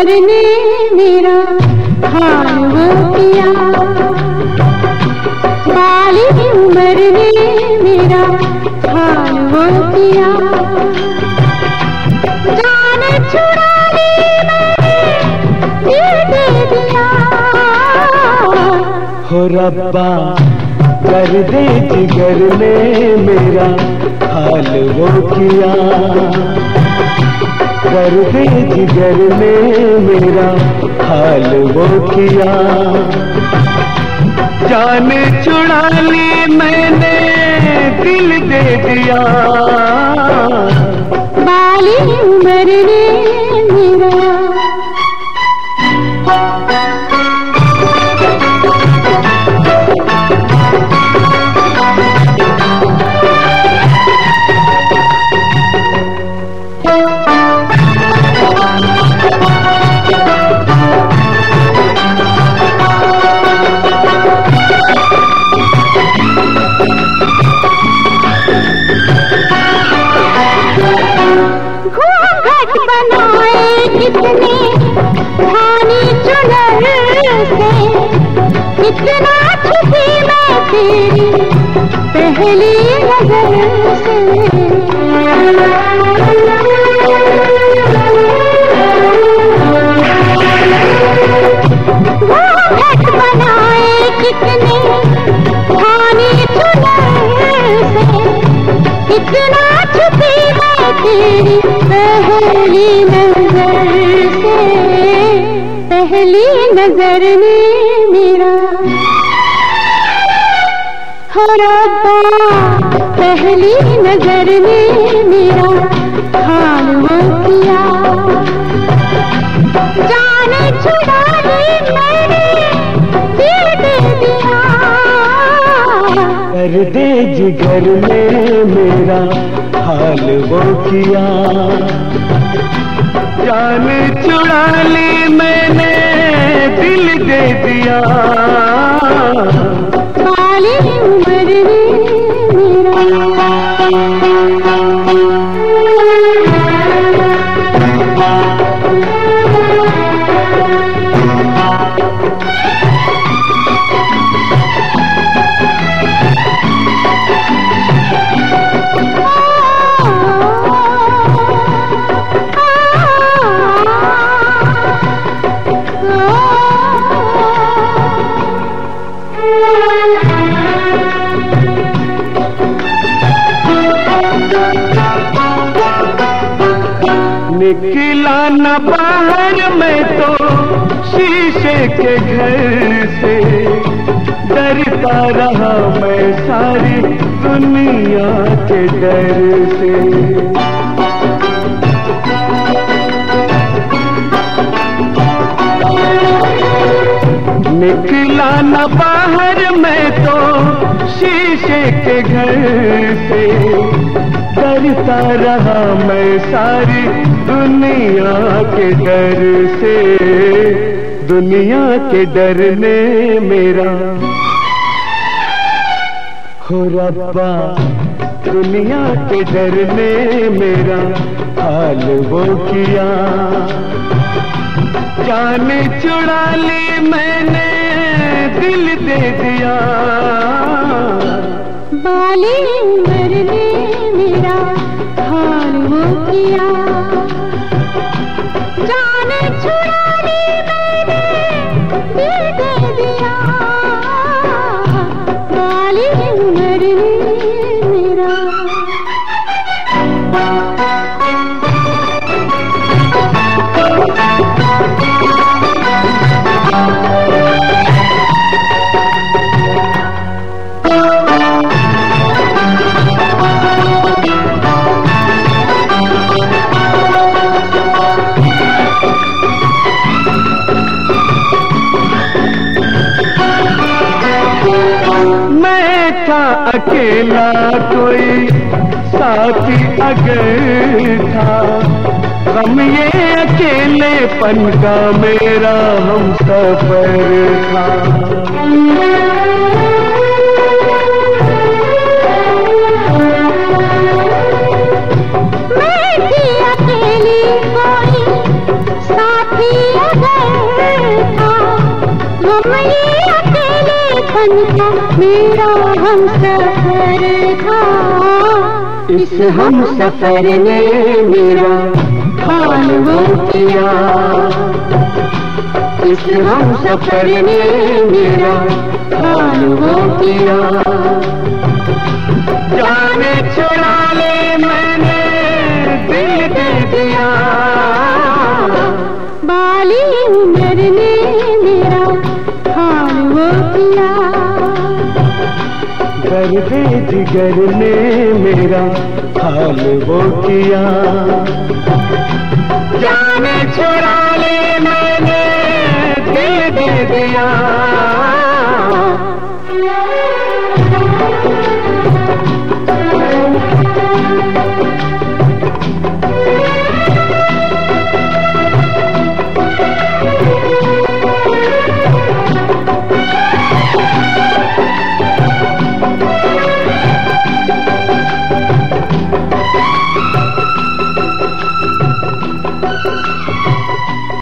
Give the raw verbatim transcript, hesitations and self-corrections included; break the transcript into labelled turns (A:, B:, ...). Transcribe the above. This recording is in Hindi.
A: उम्र ने मेरा हाल वो किया, बाली उम्र ने मेरा हाल वो किया। जान छुड़ा ली मैंने, दिल दे दिया।
B: हो रब्बा कर दे जिगर ने मेरा हाल वो किया, कर दे जिगर ने मेरा हाल वो किया। जान छुड़ा ली मैंने, दिल दे दिया।
A: बाली उम्र ने मेरा बनाए कितने धानी चुनर से, कितना छुपी मैं तेरी पहली नजर से। वो घट बनाए कितने धानी चुनर से, कितना छुपी मैं तेरी पहली नजर से। पहली नजर ने मेरा हो रब्बा, पहली नजर ने मेरा हाल वो किया। जान छुड़ा ली मैंने, दिल दे दिया।
B: कर दे जिगर ने मेरा हाल वो किया। जान छुड़ा ली मैंने, दिल दे दिया।
A: बाली उम्र ने मेरा
B: निकला न बाहर मैं तो शीशे के घर से, डरता रहा मैं सारी दुनिया के डर से। निकला न बाहर मैं तो शीशे के घर से, डरता रहा मैं सारी दुनिया के डर से। दुनिया के डर ने मेरा हो रब्बा, दुनिया के डर ने मेरा हाल वो किया। जान छुड़ा ली मैंने, दिल दे दिया।
A: बाली उम्र ने मेरा हाल वो किया। जान छुड़ा ली मैंने, दिल दे दिया। बाली उम्र ने मेरा
B: अकेला कोई साथी अगर था, गम ये अकेलेपन का मेरा हम सफर था।
A: मैं थी अकेली कोई साथी बनता मेरा हम सफर था।
B: इस हम सफर ने मेरा हाल वो किया, इस हम सफर ने मेरा हाल वो किया। जाने छुड़ा ले मैंने दिल दे दिया,
A: बाली उम्र ने मेरा हाल वो किया।
B: दर्द जिगर ने मेरा हाल वो किया। जाने छुड़ा ले मैंने दिल दे दिया।